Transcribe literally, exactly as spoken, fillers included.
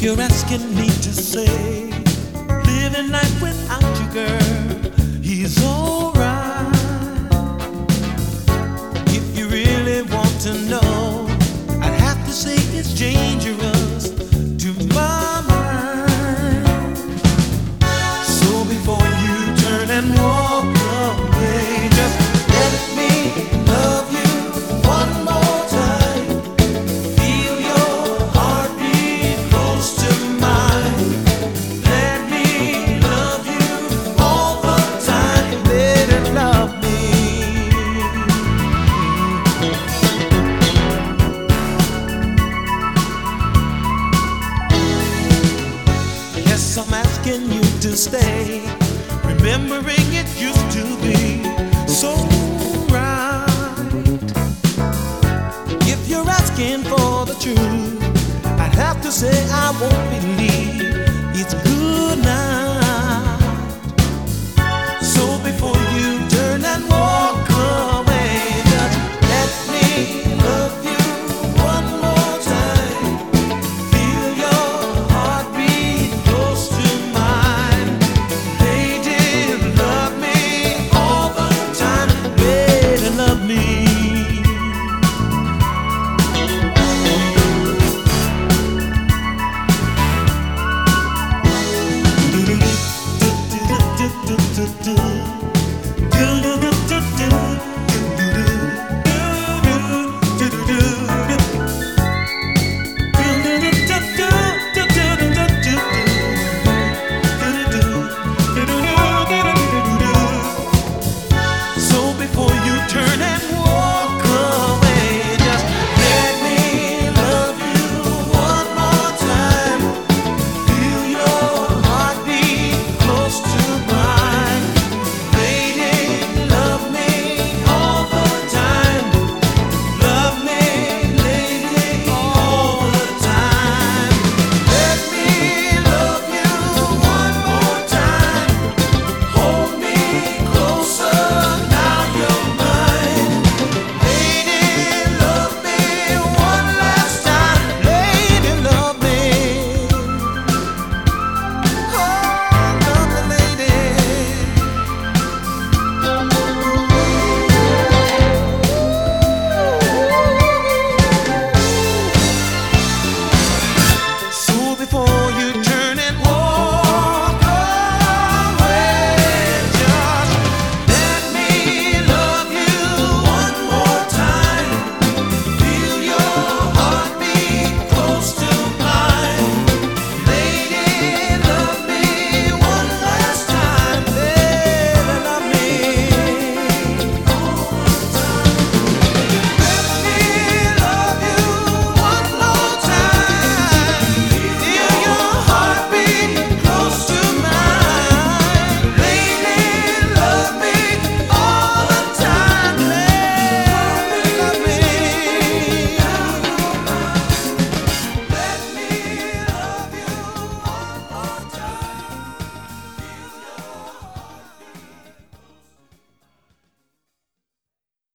you're asking me to say, living life without you, girl, he's alright. If you really want to know, I'd have to say it's dangerous to my mind. So before you turn and walk away, just let me love you one more time. Feel your heartbeat close to mine. Let me love you all the time. Let it love me. Yes, I'm asking you to stay, remembering